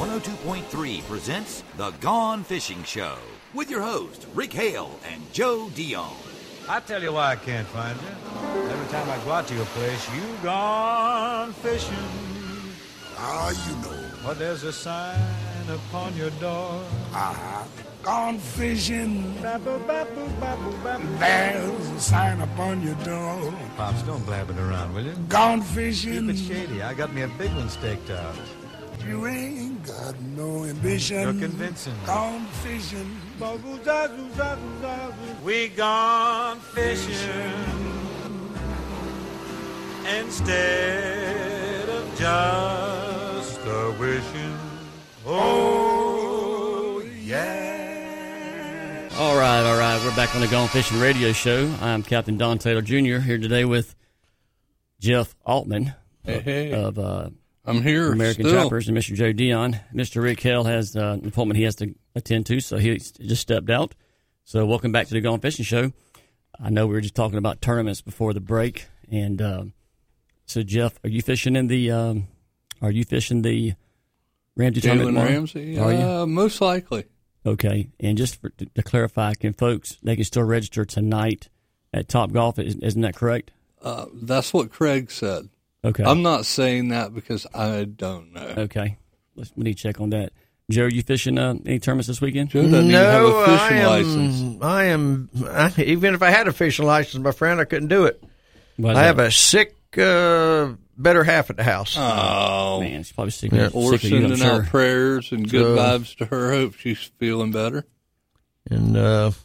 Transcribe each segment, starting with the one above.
102.3 presents The Gone Fishing Show with your host, Rick Hale and Joe Dion. I tell you why I can't find you. Every time I go out to your place, you gone fishing. You know. But there's a sign upon your door. Gone fishing. Babble, babble, babble, babble. There's a sign upon your door. Pops, don't blab it around, will you? Gone fishing. Keep it shady. I got me a big one staked out. You ain't got no ambition. You're convincing me. Gone fishing. We gone fishing instead of just a wishing. Oh, yeah. All right. We're back on the Gone Fishing Radio Show. I'm Captain Don Taylor Jr. here today with Jeff Altman of I'm here American still. Choppers and Mr. Joe Dion. Mr. Rick Hale has an appointment he has to attend to, so he just stepped out. So welcome back to the Gone Fishing Show. I know we were just talking about tournaments before the break, and so Jeff, are you fishing the Ramsey tournament tomorrow? Ramsey? Are you? Most likely. Okay, and just to clarify, they can still register tonight at Top Golf, isn't that correct? That's what Craig said. Okay. I'm not saying that because I don't know. Okay. We need to check on that. Joe, you fishing any tournaments this weekend? Joe doesn't even have a fishing license. I am. Even if I had a fishing license, my friend, I couldn't do it. I have a sick better half at the house. Oh. Man, she's probably sick, Yeah. sick Or of you, I'm sending sure. out prayers and good vibes to her. Hope she's feeling better. And I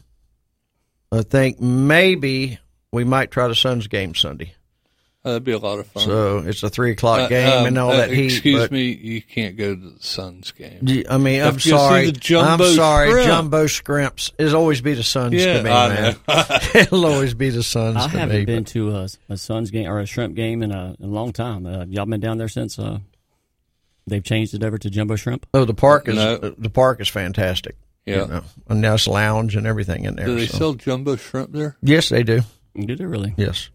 think maybe we might try the Suns game Sunday. That'd be a lot of fun. So it's a 3:00 game and all that heat. Excuse me, you can't go to the Suns game. I mean, I'm If you see sorry. the jumbo I'm sorry. shrimp. Jumbo scrimps. It'll always be the Suns to me, I man. know. It'll always be the Suns I to haven't me. been to a Suns game or a shrimp game in a long time. Y'all been down there since they've changed it over to jumbo shrimp? Oh, the park is No. the park is fantastic. Yeah. You know, and now it's lounge and everything in there. Do they so. sell jumbo shrimp there? Yes, they do. Do they really? Yes.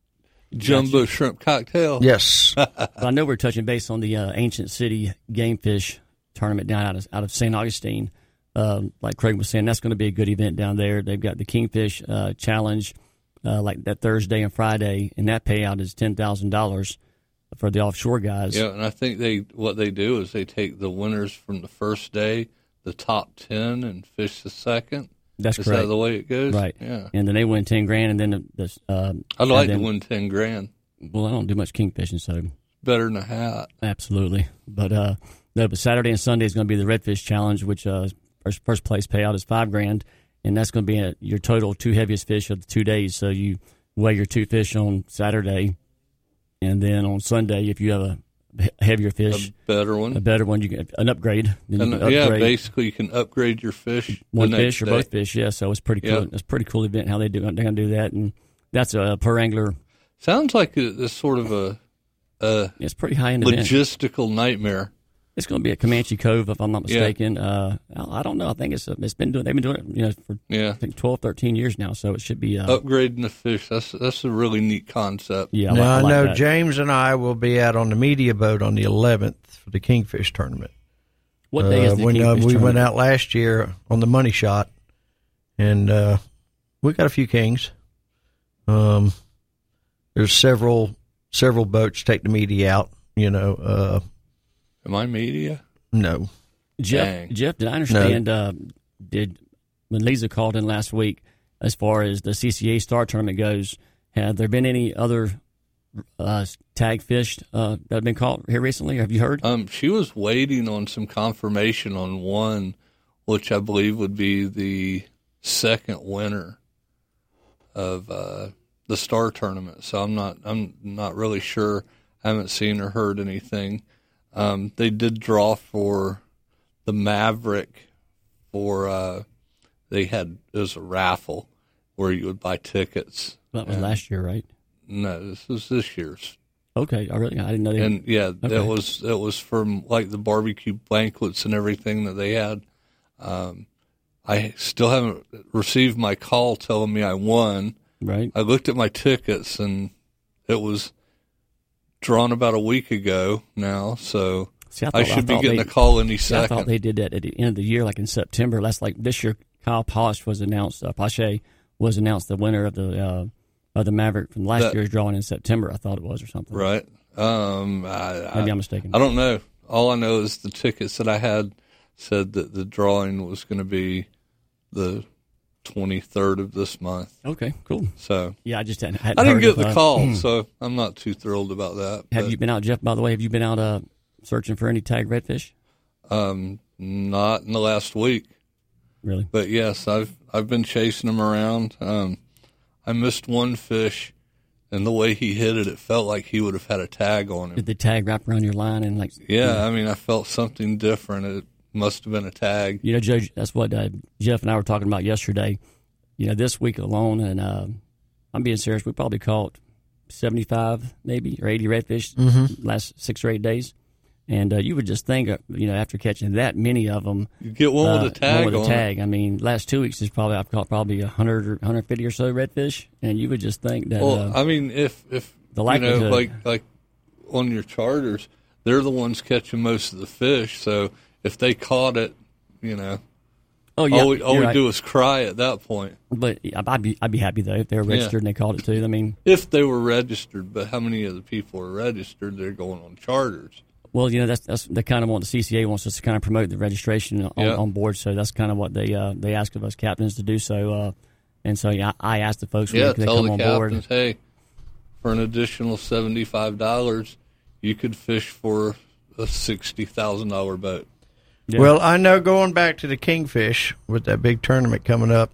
Jumbo shrimp cocktail? Yes. I know we're touching base on the Ancient City Game Fish tournament down out of St. Augustine. Like Craig was saying, that's going to be a good event down there. They've got the Kingfish Challenge like that Thursday and Friday, and that payout is $10,000 for the offshore guys. Yeah, and I think what they do is they take the winners from the first day, the top 10, and fish the second. That's Is correct. that the way it goes? Right. Yeah. And then they win $10,000, and then I'd like to win $10,000. Well, I don't do much kingfishing, so Better than a hat. absolutely. But no, but Saturday and Sunday is going to be the Redfish Challenge, which first place payout is $5,000, and that's going to be your total two heaviest fish of the 2 days. So you weigh your two fish on Saturday, and then on Sunday, if you have a heavier fish, A better one. you get an upgrade. Then you And, can yeah, upgrade basically you can upgrade your fish one the fish next or day. both fish. Yeah, so it's pretty cool. Yep. It's a pretty cool event how they're going to do that, and that's a per angler. Sounds like it's sort of a It's a pretty high end event. logistical nightmare. It's going to be at Comanche Cove, if I'm not Yeah. mistaken. I don't know. I think they've been doing it, for Yeah. I think 12, 13 years now. So it should be. Upgrading the fish, that's a really neat concept. Yeah, Now, I I like know that. James and I will be out on the media boat on the 11th for the Kingfish tournament. What day is the when Kingfish we tournament? went out last year on the money shot, and we got a few kings. There's several boats take the media out. You know, Am I media? no. Dang. Jeff, did I understand? When Lisa called in last week, as far as the CCA Star Tournament goes, have there been any other tag fished that have been caught here recently? Have you heard? She was waiting on some confirmation on one, which I believe would be the second winner of the Star Tournament. So I'm not really sure. I haven't seen or heard anything. They did draw for the Maverick for it was a raffle where you would buy tickets. That was last year, right? No, this was this year's. Okay, I didn't know. And yeah, Okay. it was from like the barbecue banquets and everything that they had. I still haven't received my call telling me I won. Right. I looked at my tickets and it was drawn about a week ago now. So See, I should be getting a call any second. I thought they did that at the end of the year, like in September. That's like this year. Kyle Pache was announced. Pache was announced the winner of the Maverick from last year's drawing in September. I thought it was or something. Right. Maybe I'm mistaken. I don't know. All I know is the tickets that I had said that the drawing was going to be the 23rd of this month. Okay, cool. So yeah, I just hadn't I didn't get the call, so I'm not too thrilled about that. Have you been out, Jeff? By the way, have you been out searching for any tag redfish? Not in the last week. Really? But yes, I've been chasing them around. I missed one fish, and the way he hit it, it felt like he would have had a tag on him. Did the tag wrap around your line and like? Yeah, I mean, I felt something different. It must have been a tag. You know, Joe, that's what Jeff and I were talking about yesterday. You know, this week alone, and I'm being serious, we probably caught 75 maybe or 80 redfish last 6 or 8 days. And you would just think, you know, after catching that many of them, you get one with a tag. I mean, last 2 weeks I've caught probably 100 or 150 or so redfish, and you would just think that. Well, I mean, if the likelihood, you know, like on your charters, they're the ones catching most of the fish. So if they caught it, you know, all we do is cry at that point. But I'd be happy though if they were registered and they caught it too. I mean, if they were registered, but how many of the people are registered? They're going on charters. Well, you know, that's the kind of what the CCA wants us to kind of promote the registration on board. So that's kind of what they ask of us captains to do. So, and so I asked the folks when they come on board. Hey, for an additional $75, you could fish for a $60,000 boat. Yeah. Well, I know going back to the Kingfish with that big tournament coming up,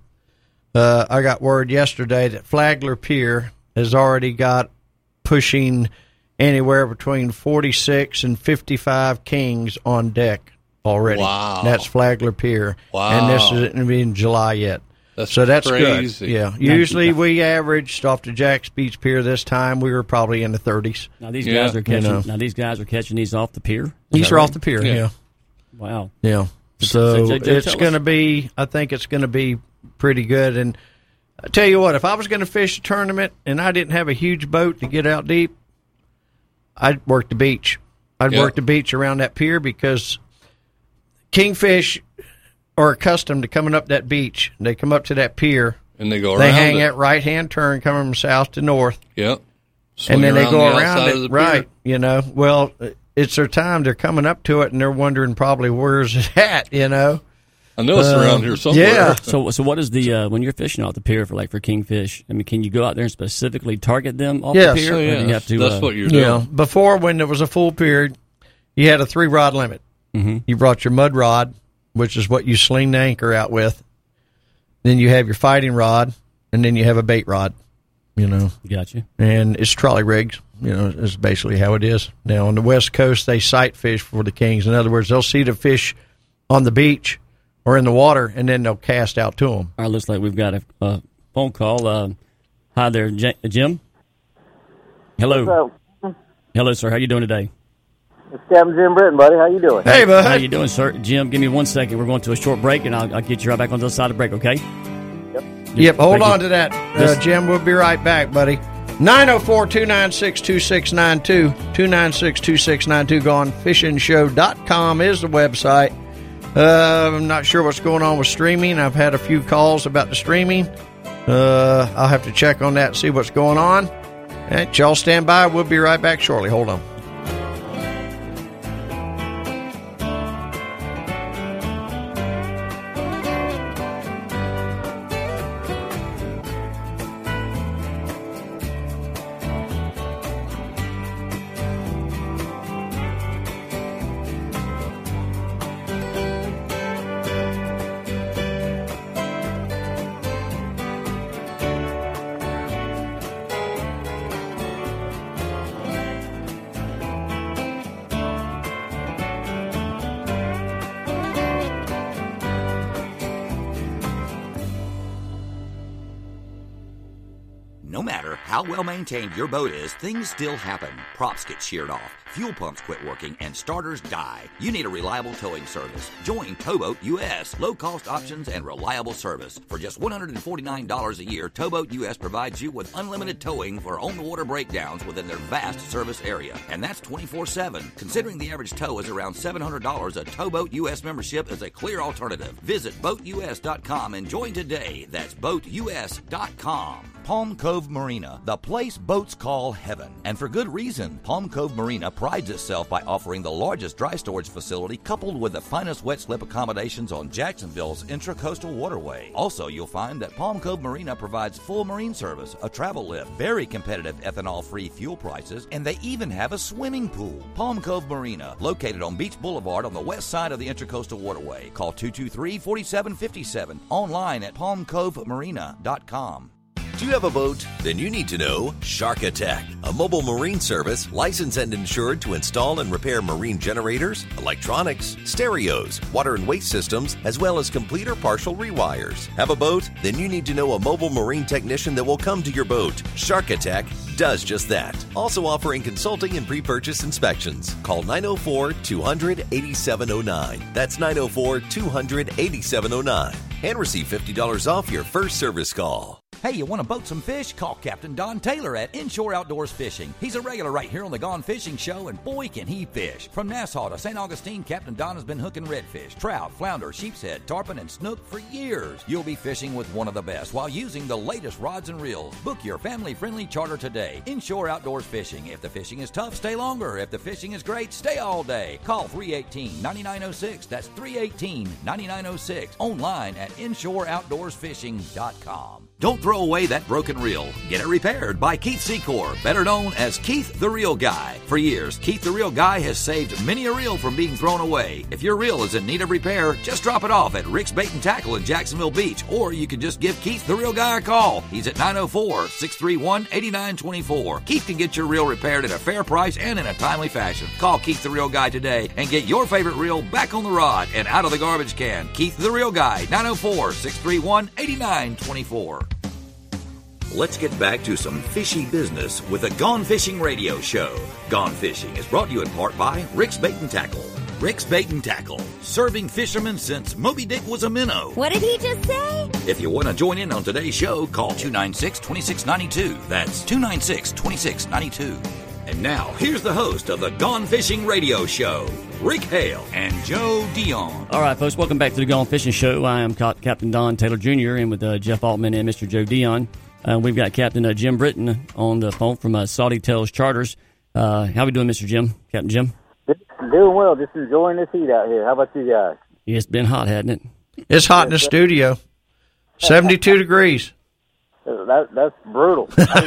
I got word yesterday that Flagler Pier has already got pushing anywhere between 46 and 55 kings on deck already. Wow. That's Flagler Pier. Wow. And this isn't in July yet. That's crazy. Good. Yeah. Usually we averaged off the Jack's Beach Pier this time. We were probably in the 30s. Now these guys are catching. Now these guys are catching these off the pier. These are off the pier. Yeah. Wow. Yeah. So it's going to be. I think it's going to be pretty good. And I tell you what, if I was going to fish a tournament and I didn't have a huge boat to get out deep, I'd work the beach. I'd work the beach around that pier because kingfish are accustomed to coming up that beach. They come up to that pier. And they go around. They hang that right-hand turn coming from south to north. Yep. And then they go around it. Right. You know, well, it's their time. They're coming up to it, and they're wondering probably where's it at, you know. I know it's around here somewhere. Yeah. So what is the when you're fishing off the pier for kingfish? I mean, can you go out there and specifically target them off the pier? Oh, yeah. Or do you have to, that's what you're doing. Yeah. Before, when there was a full pier, you had a 3-rod limit. Mm-hmm. You brought your mud rod, which is what you sling the anchor out with. Then you have your fighting rod, and then you have a bait rod. You know. Gotcha. And it's trolley rigs. You know, is basically how it is. Now on the West Coast, they sight fish for the kings. In other words, they'll see the fish on the beach or in the water, and then they'll cast out to them. All right, looks like we've got a phone call. Hi there, Jim. Hello. Hello, sir. How you doing today? It's Captain Jim Britton, buddy. How you doing? Hey, bud. How you doing, sir? Jim, give me 1 second. We're going to a short break, and I'll get you right back on the other side of the break, okay? Yep, hold on to that, Jim. We'll be right back, buddy. 904-296-2692, 296-2692. GoneFishingShow.com is the website. I'm not sure what's going on with streaming. I've had a few calls about the streaming. I'll have to check on that and see what's going on. All right, y'all stand by. We'll be right back shortly. Hold on. No matter how well maintained your boat is, things still happen. Props get sheared off, fuel pumps quit working, and starters die, you need a reliable towing service. Join Towboat US. Low-cost options and reliable service. For just $149 a year, Towboat US provides you with unlimited towing for on-the-water breakdowns within their vast service area. And that's 24/7. Considering the average tow is around $700, a Towboat US membership is a clear alternative. Visit BoatUS.com and join today. That's BoatUS.com. Palm Cove Marina, the place boats call heaven. And for good reason. Palm Cove Marina prides itself by offering the largest dry storage facility coupled with the finest wet slip accommodations on Jacksonville's intracoastal waterway. Also, you'll find that Palm Cove Marina provides full marine service, a travel lift, very competitive ethanol-free fuel prices, and they even have a swimming pool. Palm Cove Marina, located on Beach Boulevard on the west side of the intracoastal waterway. Call 223-4757. Online at palmcovemarina.com. Do you have a boat? Then you need to know Shark Attack, a mobile marine service licensed and insured to install and repair marine generators, electronics, stereos, water and waste systems, as well as complete or partial rewires. Have a boat? Then you need to know a mobile marine technician that will come to your boat. Shark Attack does just that. Also offering consulting and pre-purchase inspections. Call 904-200-8709. That's 904-200-8709. And receive $50 off your first service call. Hey, you want to boat some fish? Call Captain Don Taylor at Inshore Outdoors Fishing. He's a regular right here on the Gone Fishing Show, and boy, can he fish. From Nassau to St. Augustine, Captain Don has been hooking redfish, trout, flounder, sheepshead, tarpon, and snook for years. You'll be fishing with one of the best while using the latest rods and reels. Book your family-friendly charter today. Inshore Outdoors Fishing. If the fishing is tough, stay longer. If the fishing is great, stay all day. Call 318-9906. That's 318-9906. Online at InshoreOutdoorsFishing.com. Don't throw away that broken reel. Get it repaired by Keith Secor, better known as Keith the Reel Guy. For years, Keith the Reel Guy has saved many a reel from being thrown away. If your reel is in need of repair, just drop it off at Rick's Bait and Tackle in Jacksonville Beach, or you can just give Keith the Reel Guy a call. He's at 904-631-8924. Keith can get your reel repaired at a fair price and in a timely fashion. Call Keith the Reel Guy today and get your favorite reel back on the rod and out of the garbage can. Keith the Reel Guy, 904-631-8924. Let's get back to some fishy business with the Gone Fishing Radio Show. Gone Fishing is brought to you in part by Rick's Bait and Tackle. Rick's Bait and Tackle, serving fishermen since Moby Dick was a minnow. What did he just say? If you want to join in on today's show, call 296-2692. That's 296-2692. And now, here's the host of the Gone Fishing Radio Show, Rick Hale and Joe Dion. All right, folks, welcome back to the Gone Fishing Show. I am Captain Don Taylor Jr. and with Jeff Altman and Mr. Joe Dion. We've got Captain Jim Britton on the phone from Salty Tails Charters. How we doing, Mr. Jim? Captain Jim? Doing well. Just enjoying this heat out here. How about you guys? Yeah, it's been hot, hasn't it? It's hot in the studio. 72 degrees. That's brutal.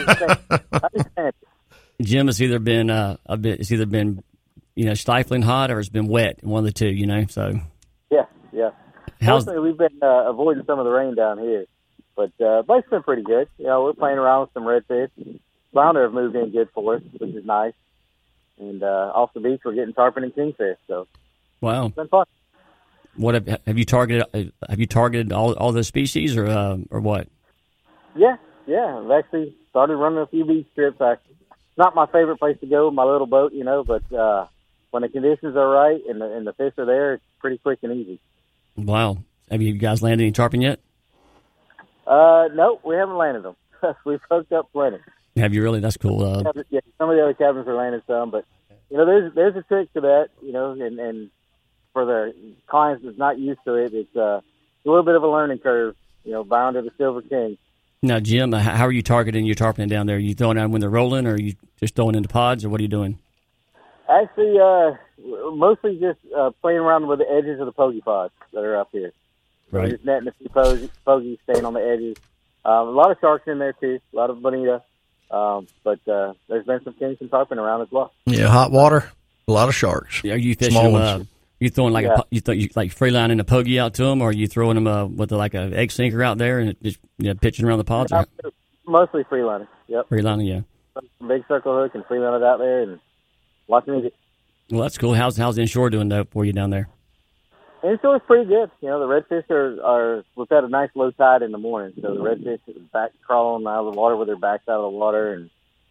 Jim, it's either been stifling hot or it's been wet. One of the two, So yeah. Mostly we've been avoiding some of the rain down here. But it's been pretty good. We're playing around with some redfish. Flounder have moved in good for us, which is nice. And off the beach, we're getting tarpon and kingfish. So, wow, it's been fun. What have you targeted? Have you targeted all those species, or what? Yeah. I've actually started running a few beach trips. Not my favorite place to go with my little boat, but when the conditions are right and the fish are there, it's pretty quick and easy. Wow, have you guys landed any tarpon yet? No, we haven't landed them. We've hooked up plenty. Have you really? That's cool. Yeah, some of the other cabins are landing some, but there's a trick to that. And for the clients that's not used to it, it's a little bit of a learning curve. Bound to the Silver King. Now, Jim, how are you targeting your tarpon down there? Are you throwing out when they're rolling, or are you just throwing into pods, or what are you doing? Actually, mostly just playing around with the edges of the pokey pods that are up here. Right. Just netting a few pogies, staying on the edges. A lot of sharks in there, too. A lot of bonita. But there's been some kings and tarpon around as well. Yeah, hot water, a lot of sharks. Are you fishing them? You throwing like free lining a pogie out to them, or are you throwing them with like an egg sinker out there and just pitching around the pods? Mostly free lining. Yep. Free lining, yeah. Big circle hook and free line it out there and watching it. Well, that's cool. How's inshore doing for you down there? Inshore's pretty good. The redfish are we've had a nice low tide in the morning, so the redfish are back crawling out of the water with their backs out of the water, and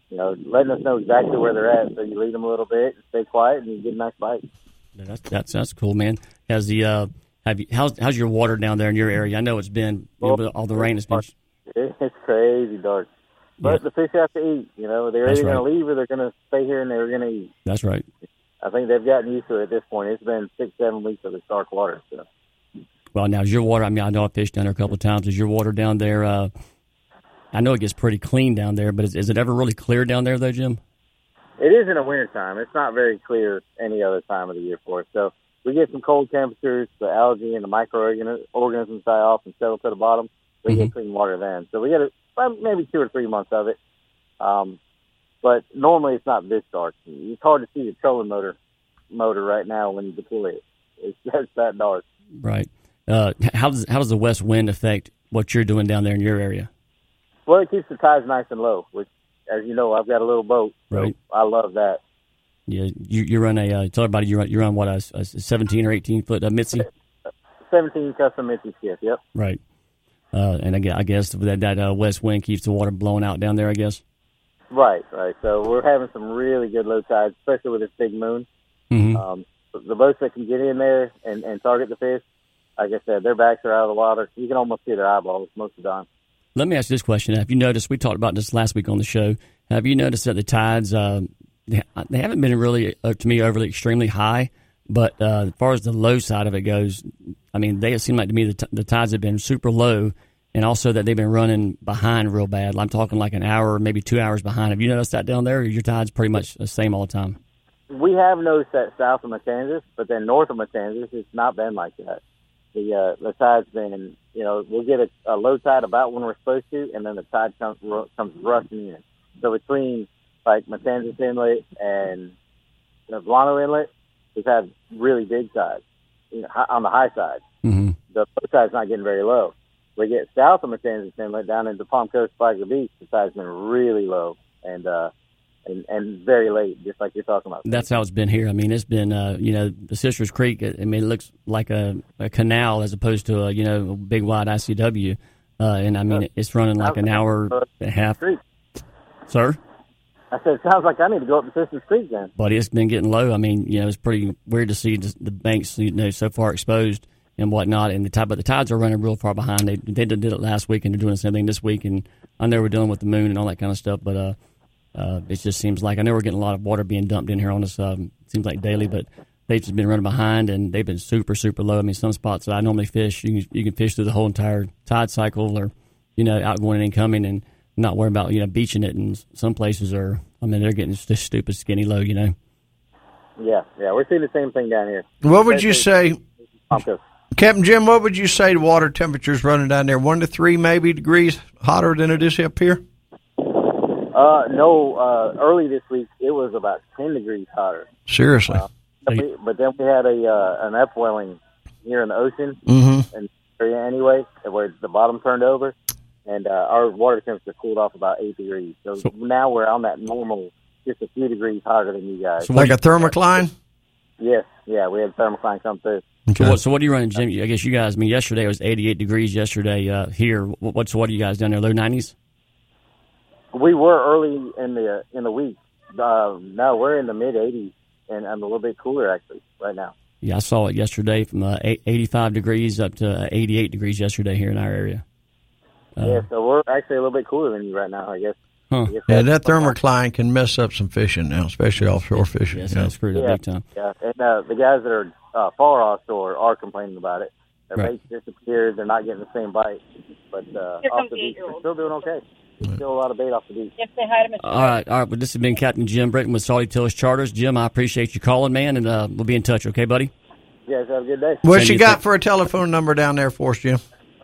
letting us know exactly where they're at. So you lead them a little bit, stay quiet, and you get a nice bite. That's cool, man. How's your water down there in your area? I know it's been all the rain has been. It's crazy dark, but the fish have to eat. They're either going to leave or they're going to stay here and they're going to eat. That's right. I think they've gotten used to it at this point. It's been 6-7 weeks of the dark water. So. Well, now is your water? I mean, I know I fished down there a couple of times. Is your water down there? I know it gets pretty clean down there, but is it ever really clear down there, though, Jim? It is in the wintertime. It's not very clear any other time of the year for us. So we get some cold temperatures, the algae and the microorganisms die off and settle to the bottom. We get clean water then. So we get maybe 2 or 3 months of it. But normally it's not this dark. It's hard to see the trolling motor right now when you deploy it. It's just that dark. Right. How does the west wind affect what you're doing down there in your area? Well, it keeps the tides nice and low, which, as you know, I've got a little boat. So right. I love that. Yeah, you run tell everybody you run what, a 17 or 18 foot Mitzi? 17 custom Mitzi skiff, yep. Right. And I guess that west wind keeps the water blowing out down there, I guess? Right. So we're having some really good low tides, especially with this big moon. Mm-hmm. The boats that can get in there and target the fish, like I said, their backs are out of the water. You can almost see their eyeballs most of the time. Let me ask you this question. Have you noticed, we talked about this last week on the show, have you noticed that the tides, they haven't been really, to me, overly extremely high, but as far as the low side of it goes, I mean, they seem like to me the tides have been super low, and also that they've been running behind real bad. I'm talking like an hour or maybe 2 hours behind. Have you noticed that down there, or your tides pretty much the same all the time? We have noticed that south of Matanzas, but then north of Matanzas, it's not been like that. The tide's been, we'll get a low tide about when we're supposed to, and then the tide comes rushing in. So between, like, Matanzas Inlet and Volcano Inlet, we've had really big tides, on the high side. Mm-hmm. The low tide's not getting very low. We get south of Matanzas Inlet down into Palm Coast, Flagler Beach, the tide's been really low and very late, just like you're talking about. That's how it's been here. I mean, it's been, the Sisters Creek, it looks like a canal as opposed to a big wide ICW. And I mean, it's running like an hour and a half. Creek. Sir? I said, it sounds like I need to go up to Sisters Creek then. Buddy, it's been getting low. I mean, it's pretty weird to see the banks, so far exposed and whatnot. And the tides are running real far behind. They did it last week, and they're doing the same thing this week. And I know we're dealing with the moon and all that kind of stuff, but it just seems like I know we're getting a lot of water being dumped in here on us. It seems like daily, but they've just been running behind, and they've been super, super low. I mean, some spots that I normally fish, you can fish through the whole entire tide cycle, or outgoing and incoming, and not worry about beaching it. And some places they're getting just stupid skinny low. Yeah, we're seeing the same thing down here. What would you say, Captain Jim? What would you say the water temperature's running down there? 1 to 3 maybe degrees hotter than it is up here? No, early this week it was about 10 degrees hotter. Seriously. But then we had an upwelling here in the ocean, mm-hmm. area anyway, where the bottom turned over, and our water temperature cooled off about 8 degrees. So now we're on that normal, just a few degrees hotter than you guys. So like a thermocline? Yes, yeah, we had thermocline come through. Okay. So what are you running, Jim? I guess you guys, yesterday it was 88 degrees yesterday here. What are you guys down there, low 90s? We were early in the week. No, we're in the mid 80s, and I'm a little bit cooler actually right now. Yeah, I saw it yesterday from 85 degrees up to 88 degrees yesterday here in our area. Yeah, so we're actually a little bit cooler than you right now, I guess. Huh. Yeah, that thermocline can mess up some fishing now, especially offshore fishing. Yes, that's screwed up big time. Yeah, and the guys that are far offshore are complaining about it. Their baits disappeared. They're not getting the same bite. But off the beach, they're still doing okay. There's still a lot of bait off the beach. Yep, say hi to Mr. All right. Well, this has been Captain Jim Britton with Salty Tails Charters. Jim, I appreciate you calling, man, and we'll be in touch, okay, buddy? You guys have a good day. What you got for a telephone number down there for us, Jim?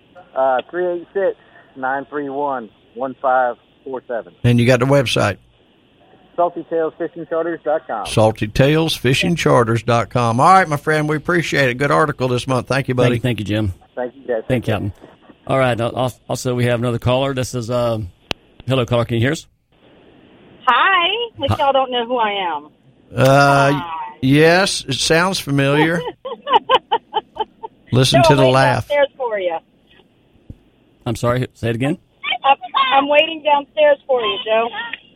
386-931-1547. And you got the website? SaltyTailsFishingCharters.com. SaltyTailsFishingCharters.com. All right, my friend, we appreciate it. Good article this month. Thank you, buddy. Thank you, Jim. Thank you, guys. Thank you, Captain. All right. Also, we have another caller. This is hello, caller. Can you hear us? Hi. Which y'all don't know who I am. Yes, it sounds familiar. Listen to the laugh. Downstairs for you. I'm sorry. Say it again. I'm waiting downstairs for you, Joe.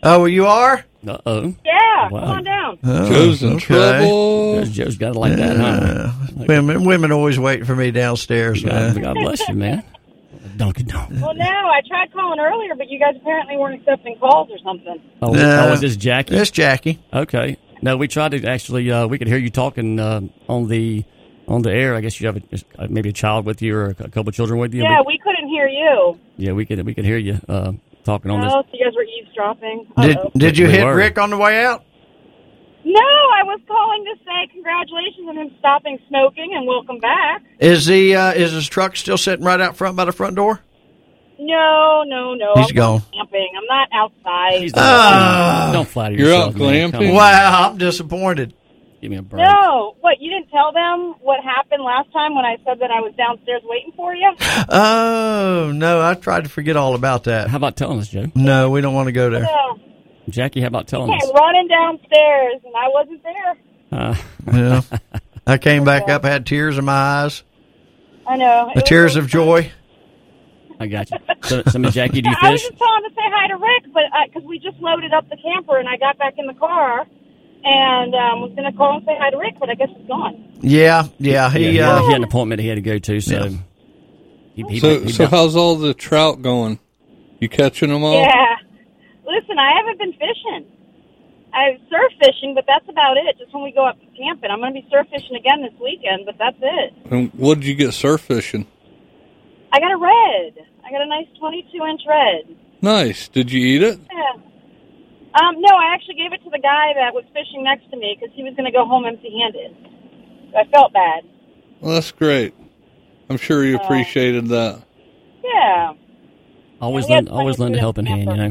Oh, you are? Uh-oh. Yeah, Wow. come on down. Oh, Joe's in trouble. Joe's got it like that, huh? Women always wait for me downstairs, man. God bless you, man. Dunkin' Donuts. Well, no, I tried calling earlier, but you guys apparently weren't accepting calls or something. Oh, is this Jackie? It's Jackie. Okay. No, we tried to actually. We could hear you talking on the air. I guess you have maybe a child with you or a couple of children with you. Yeah, we couldn't hear you. Yeah, we could hear you talking on this. Oh, so you guys were eavesdropping. Did you We hit were. Rick on the way out? No, I was calling to say congratulations on him stopping smoking and welcome back. Is his truck still sitting right out front by the front door? No. He's I'm gone. Camping. I'm not outside. Don't flatter You're yourself. out man. glamping? Come on. Wow, I'm disappointed. Give me a break. No, what, you didn't tell them what happened last time when I said that I was downstairs waiting for you? Oh, no, I tried to forget all about that. How about telling us, Joe? No, we don't want to go there. No. Jackie, how about telling us? Came running downstairs, and I wasn't there. Yeah. I came back up, had tears in my eyes. I know. The tears of joy. I got you. So Miss Jackie, do you I was fish? just calling to say hi to Rick, but because we just loaded up the camper, and I got back in the car, and was going to call and say hi to Rick, but I guess he's gone. Yeah. He He had an appointment he had to go to, so. Yeah. So how's all the trout going? You catching them all? Yeah. Listen, I haven't been fishing. I surf fishing, but that's about it. Just when we go up camping. I'm going to be surf fishing again this weekend, but that's it. And what did you get surf fishing? I got a red. I got a nice 22-inch red. Nice. Did you eat it? Yeah. No, I actually gave it to the guy that was fishing next to me because he was going to go home empty-handed. So I felt bad. Well, that's great. I'm sure he appreciated that. Yeah. Always Yeah, we had lend plenty a of helping hand, you know.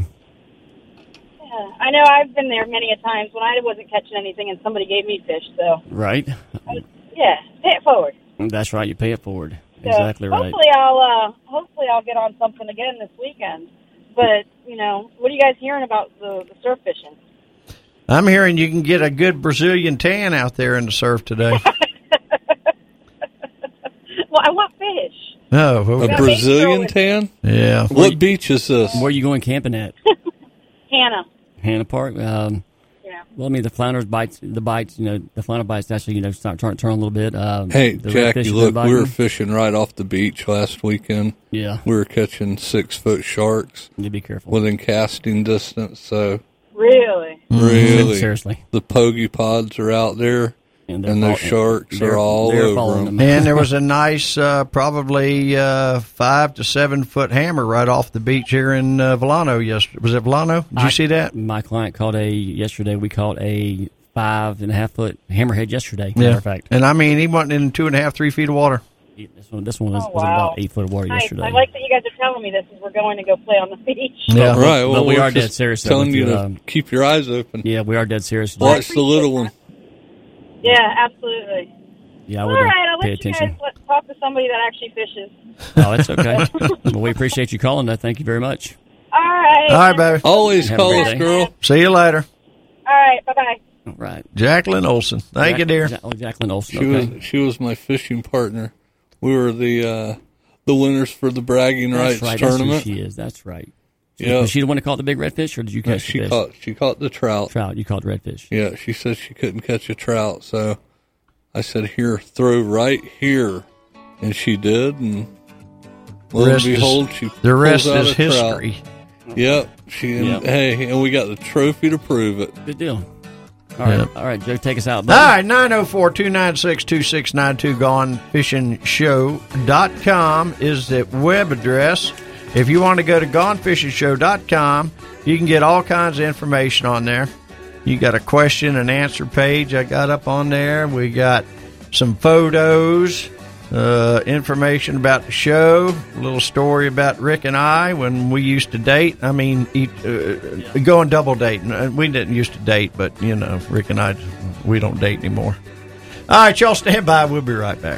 Yeah. I know I've been there many a times when I wasn't catching anything and somebody gave me fish, so. Right? Yeah, pay it forward. That's right. You pay it forward. So Exactly right. Hopefully I'll get on something again this weekend. But, what are you guys hearing about the surf fishing? I'm hearing you can get a good Brazilian tan out there in the surf today. Well, I want fish. Oh, A okay. Brazilian tan? Yeah. What beach is this? Where are you going camping at? Hannah Park. Yeah. Well, I mean, the flounders bites. The flounder bites actually, start turn a little bit. Hey, the Jackie, redfish look, bite we were them. fishing right off the beach last weekend. Yeah. We were catching 6-foot sharks. You be careful. Within casting distance, so Really? really, Seriously. the pogey pods are out there, and those sharks are all over them. And there was a nice, probably 5 to 7 foot hammer right off the beach here in Volano yesterday. Was it Volano? Did you see that? My client caught yesterday. We caught a 5.5 foot hammerhead yesterday. Matter of fact. And I mean, he went in 2.5, 3 feet of water. This one was wow. about 8 foot of water Nice. yesterday. I like that you guys are telling me this as we're going to go play on the beach. Yeah. Right. But Well, we we're are dead just serious. telling with you you, to keep your eyes open. Yeah, we are dead serious. Watch the little one. Yeah, absolutely. Yeah, I All would right, I'll pay let attention. you guys talk to somebody that actually fishes. Oh, that's okay. Well, we appreciate you calling, though. Thank you very much. All right. All right, baby. Always Have a call great us, day. girl. See you later. All right, bye-bye. All right. Jacqueline Olson. Thank you, dear. Jacqueline Olson. She was my fishing partner. We were the winners for the bragging That's rights right. tournament. That's who she is. That's right. Yeah. Was she the one that caught the big redfish, or did you catch the fish? She caught the trout. Trout. You caught the redfish. Yeah, she said she couldn't catch a trout, so I said, "Here, throw right here," and she did, and lo and behold, she the rest pulls out is a trout. history. Yep. Hey, and we got the trophy to prove it. Good deal. All right, all right, Joe, take us out. All right, 904-296-2692. GoneFishingShow.com is the web address. If you want to go to GoneFishingShow.com, you can get all kinds of information on there. You got a question and answer page I got up on there. We got some photos, information about the show, a little story about Rick and I when we used to date. I mean, going double dating. We didn't used to date, but, Rick and I, we don't date anymore. All right, y'all stand by. We'll be right back.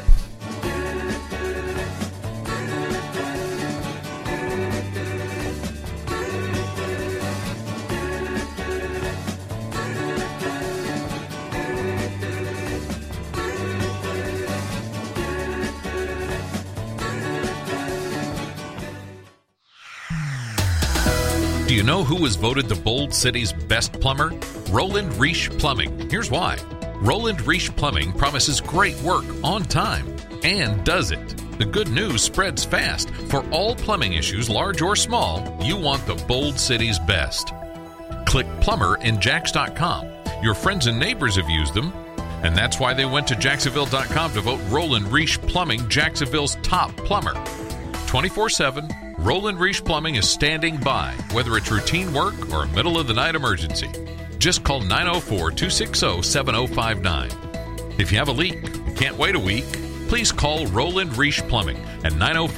Do you know who was voted the Bold City's best plumber? Roland Reich Plumbing. Here's why. Roland Reich Plumbing promises great work on time and does it. The good news spreads fast. For all plumbing issues, large or small, you want the Bold City's best. Click plumber in Jax.com. Your friends and neighbors have used them, and that's why they went to Jacksonville.com to vote Roland Reich Plumbing Jacksonville's top plumber. 24/7, Roland Reich Plumbing is standing by, whether it's routine work or a middle-of-the-night emergency. Just call 904-260-7059. If you have a leak, can't wait a week, please call Roland Reich Plumbing at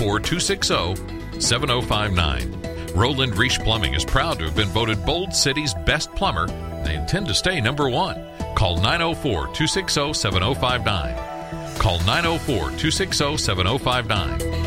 904-260-7059. Roland Reich Plumbing is proud to have been voted Bold City's best plumber. They intend to stay number one. Call 904-260-7059. Call 904-260-7059.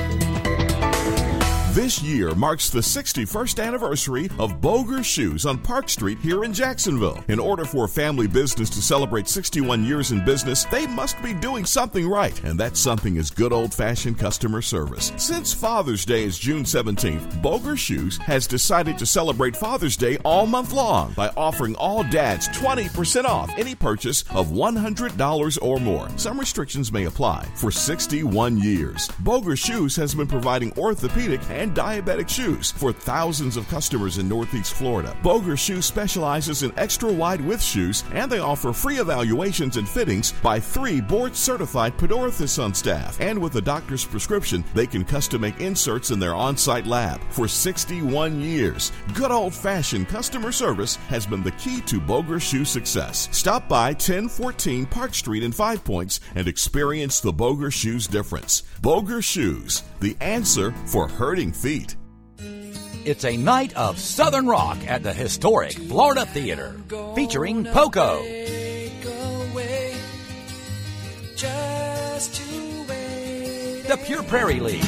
This year marks the 61st anniversary of Boger Shoes on Park Street here in Jacksonville. In order for a family business to celebrate 61 years in business, they must be doing something right, and that something is good old-fashioned customer service. Since Father's Day is June 17th, Boger Shoes has decided to celebrate Father's Day all month long by offering all dads 20% off any purchase of $100 or more. Some restrictions may apply. For 61 years, Boger Shoes has been providing orthopedic and diabetic shoes for thousands of customers in Northeast Florida. Boger Shoes specializes in extra wide width shoes, and they offer free evaluations and fittings by 3 board-certified podorthists on staff. And with a doctor's prescription, they can custom make inserts in their on-site lab. For 61 years, good old-fashioned customer service has been the key to Boger Shoe success. Stop by 1014 Park Street in 5 Points and experience the Boger Shoes difference. Boger Shoes, the answer for hurting feet. It's a night of Southern rock at the historic Florida Theater, featuring Poco, the Pure Prairie League,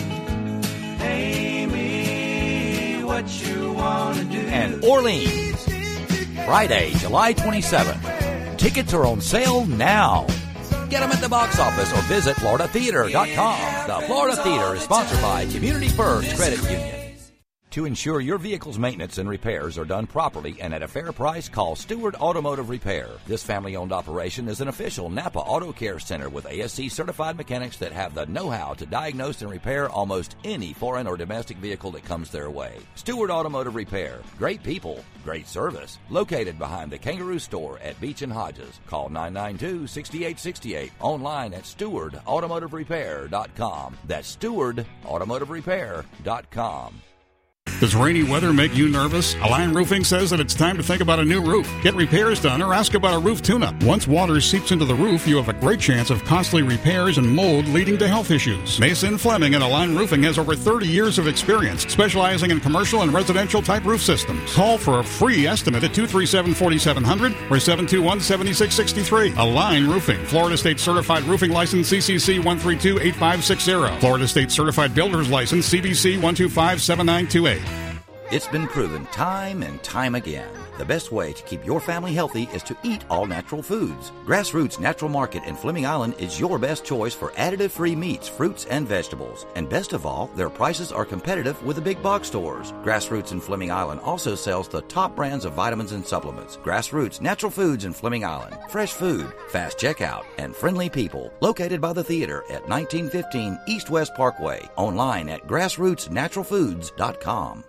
and Orleans. Friday, July 27th. Tickets are on sale now. Get them at the box office or visit FloridaTheater.com. The Florida Theater is sponsored by Community First Credit Union. To ensure your vehicle's maintenance and repairs are done properly and at a fair price, call Stewart Automotive Repair. This family-owned operation is an official Napa Auto Care Center with ASC-certified mechanics that have the know-how to diagnose and repair almost any foreign or domestic vehicle that comes their way. Stewart Automotive Repair. Great people, great service. Located behind the Kangaroo Store at Beach and Hodges. Call 992-6868. Online at StewardAutomotiveRepair.com. That's StewardAutomotiveRepair.com. Does rainy weather make you nervous? Align Roofing says that it's time to think about a new roof. Get repairs done or ask about a roof tune-up. Once water seeps into the roof, you have a great chance of costly repairs and mold leading to health issues. Mason Fleming and Align Roofing has over 30 years of experience specializing in commercial and residential type roof systems. Call for a free estimate at 237-4700 or 721-7663. Align Roofing, Florida State Certified Roofing License CCC 1328560. Florida State Certified Builder's License CBC 1257928. It's been proven time and time again. The best way to keep your family healthy is to eat all natural foods. Grassroots Natural Market in Fleming Island is your best choice for additive-free meats, fruits, and vegetables. And best of all, their prices are competitive with the big box stores. Grassroots in Fleming Island also sells the top brands of vitamins and supplements. Grassroots Natural Foods in Fleming Island. Fresh food, fast checkout, and friendly people. Located by the theater at 1915 East West Parkway. Online at grassrootsnaturalfoods.com.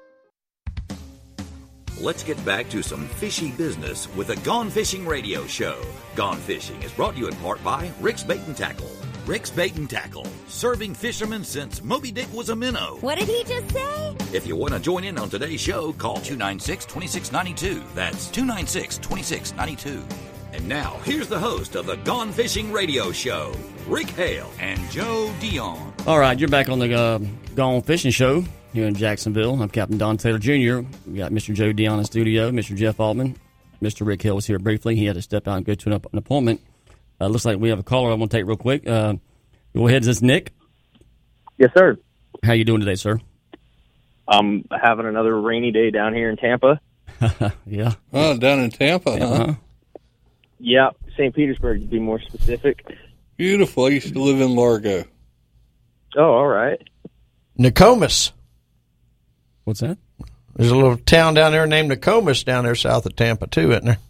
Let's get back to some fishy business with the Gone Fishing Radio Show. Gone Fishing is brought to you in part by Rick's Bait and Tackle. Rick's Bait and Tackle, serving fishermen since Moby Dick was a minnow. What did he just say? If you want to join in on today's show, call 296-2692. That's 296-2692. And now, here's the host of the Gone Fishing Radio Show, Rick Hale and Joe Dion. All right, you're back on the Gone Fishing Show here in Jacksonville. I'm Captain Don Taylor Jr. We got Mr. Joe Dion in the studio, Mr. Jeff Altman. Mr. Rick Hill was here briefly. He had to step out and go to an appointment. Looks like we have a caller I want to take real quick. Go ahead. Is this Nick? Yes, sir. How you doing today, sir? I'm having another rainy day down here in Tampa. Yeah. Oh, down in Tampa, huh? Yeah, St. Petersburg, to be more specific. Beautiful. I used to live in Largo. Oh, all right. Nokomis. What's that? There's a little town down there named Nokomis down there south of Tampa, too, isn't there?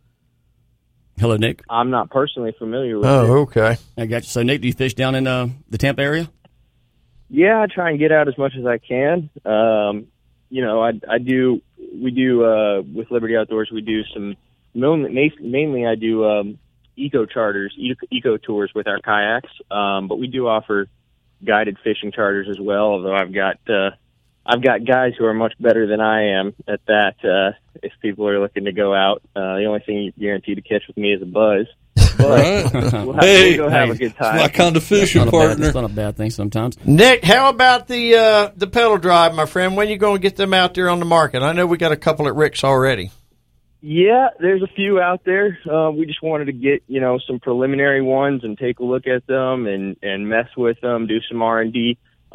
Hello, Nick. I'm not personally familiar with it. Oh, okay. I got you. So, Nick, do you fish down in the Tampa area? Yeah, I try and get out as much as I can. You know, I do. We do with Liberty Outdoors. We do some mainly. I do eco charters, eco tours with our kayaks. But we do offer guided fishing charters as well. Although I've got guys who are much better than I am at that. If people are looking to go out, the only thing you're guaranteed to catch with me is a buzz. But we'll have a good time. It's my kind of fishing partner. It's not a bad thing sometimes. Nick, how about the pedal drive, my friend? When are you going to get them out there on the market? I know we got a couple at Rick's already. Yeah, there's a few out there. We just wanted to get, some preliminary ones and take a look at them and mess with them, do some R&D.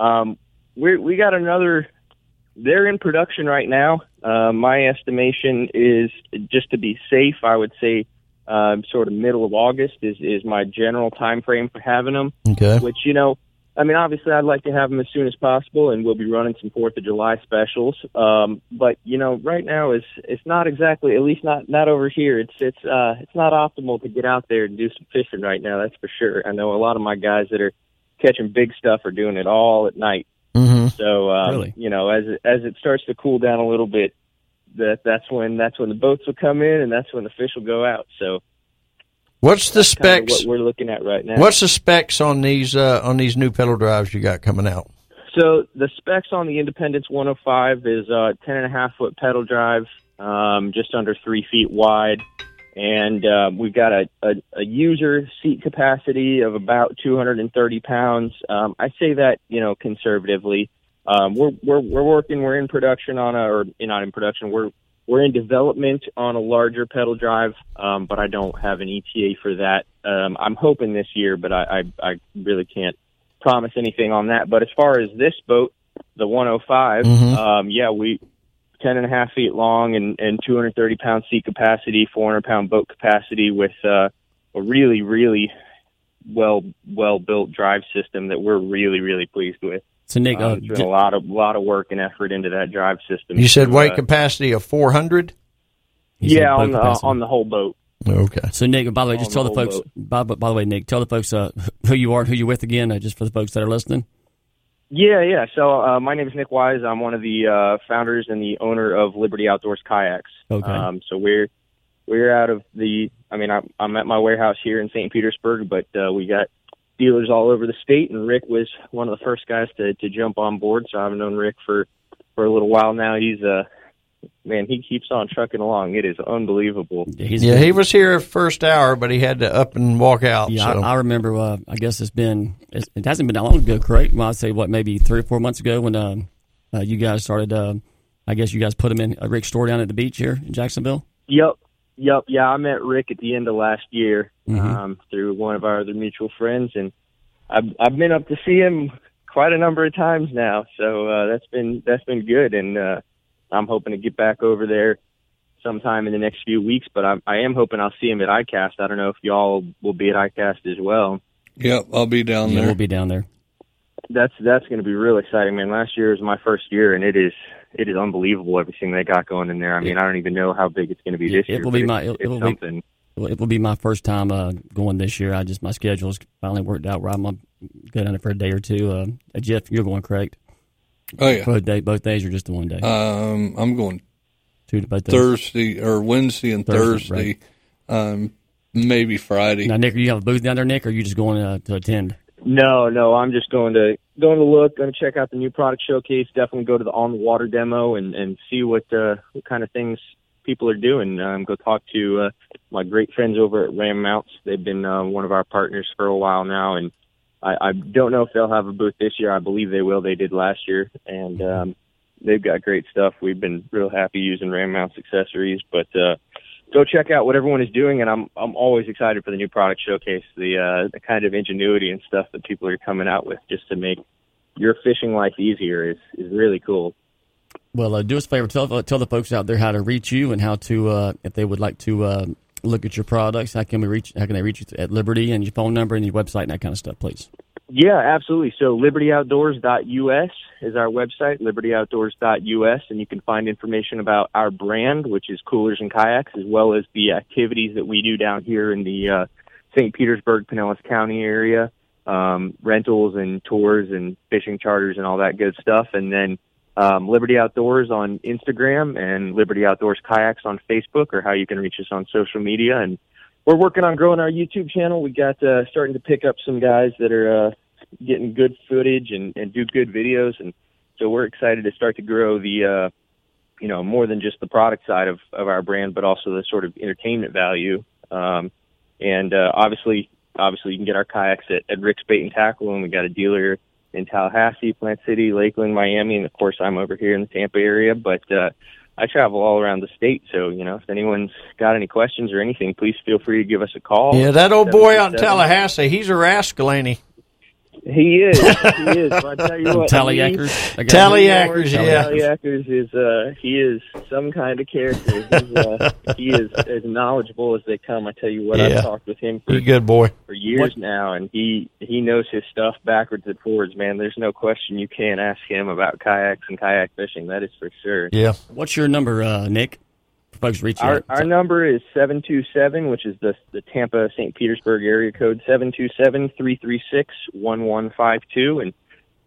We got another. They're in production right now. My estimation is, just to be safe, I would say sort of middle of August is my general time frame for having them. Okay. Which, obviously I'd like to have them as soon as possible, and we'll be running some 4th of July specials. But, right now it's not exactly, at least not over here. It's not optimal to get out there and do some fishing right now, that's for sure. I know a lot of my guys that are catching big stuff are doing it all at night. Mm-hmm. So, really? As it starts to cool down a little bit, that's when the boats will come in, and that's when the fish will go out. So, what's the specs? What we're looking at right now. What's the specs on these new pedal drives you got coming out? So the specs on the Independence 105 is 10.5-foot pedal drive, just under 3 feet wide, and we've got a user seat capacity of about 230 pounds. I say that conservatively. We're in production not in production. We're in development on a larger pedal drive, but I don't have an ETA for that. I'm hoping this year, but I really can't promise anything on that. But as far as this boat, the 105, we 10.5 feet long and 230 pound seat capacity, 400 pound boat capacity with a really, really well built drive system that we're really, really pleased with. So Nick, there's been a lot of work and effort into that drive system. You said weight capacity of 400? Yeah, on the whole boat. Okay. So Nick, by the way, just tell the folks. By the way, Nick, tell the folks who you are and who you're with again, just for the folks that are listening. Yeah. So my name is Nick Wise. I'm one of the founders and the owner of Liberty Outdoors Kayaks. Okay. So we're out of I'm at my warehouse here in St. Petersburg, but we got dealers all over the state, and Rick was one of the first guys to jump on board. So I've known Rick for a little while now. He's he keeps on trucking along. It is unbelievable. He was here first hour, but he had to up and walk out. Yeah, so. I remember. I guess it hasn't been that long ago, correct? Well, I'd say maybe 3 or 4 months ago when you guys started. I guess you guys put him in Rick's store down at the beach here in Jacksonville. Yep. Yeah, I met Rick at the end of last year through one of our other mutual friends, and I've been up to see him quite a number of times now. So that's been good, and I'm hoping to get back over there sometime in the next few weeks. But I am hoping I'll see him at ICAST. I don't know if y'all will be at ICAST as well. Yep, I'll be down there. We'll be down there. That's going to be real exciting, man. Last year was my first year, and it is unbelievable everything they got going in there. I mean, I don't even know how big it's going to be this year. It will be my first time going this year. My schedule's finally worked out where I'm going to go down there for a day or two. Jeff, you're going, correct? Oh yeah. Both days or just the one day? I'm going both days. Thursday or Wednesday and Thursday. Right. Maybe Friday. Now, Nick, do you have a booth down there, Nick, or are you just going to attend? No, I'm just going to look, going to check out the new product showcase, definitely go to the on the water demo and see what kind of things people are doing. Go talk to my great friends over at Ram Mounts. They've been one of our partners for a while now, and I don't know if they'll have a booth this year. I believe they will. They did last year, and they've got great stuff. We've been real happy using Ram Mounts accessories, but go check out what everyone is doing, and I'm always excited for the new product showcase, the kind of ingenuity and stuff that people are coming out with just to make your fishing life easier is really cool. Well, do us a favor, tell the folks out there how to reach you and how to if they would like to look at your products, how can they reach you at Liberty, and your phone number and your website and that kind of stuff, please? Yeah, absolutely. So libertyoutdoors.us is our website, libertyoutdoors.us, and you can find information about our brand, which is Coolers and Kayaks, as well as the activities that we do down here in the St. Petersburg, Pinellas County area, rentals and tours and fishing charters and all that good stuff. And then Liberty Outdoors on Instagram and Liberty Outdoors Kayaks on Facebook, or how you can reach us on social media. And we're working on growing our YouTube channel. We got starting to pick up some guys that are getting good footage and do good videos, and so we're excited to start to grow the more than just the product side of our brand, but also the sort of entertainment value. And obviously you can get our kayaks at Rick's Bait and Tackle, and we got a dealer in Tallahassee, Plant City, Lakeland, Miami, and of course I'm over here in the Tampa area, but I travel all around the state, so, if anyone's got any questions or anything, please feel free to give us a call. Yeah, that old boy out in Tallahassee, he's a rascal, ain't he? He is. But I tell you what, Tallyakers, yeah. Tallyakers is he is some kind of character. He is as knowledgeable as they come. I tell you what, I've talked with him for good boy for years now, and he knows his stuff backwards and forwards. Man, there's no question you can't ask him about kayaks and kayak fishing. That is for sure. Yeah. What's your number, Nick? Folks reach out. Our number is 727, which is the Tampa St. Petersburg area code, 727-336-1152. And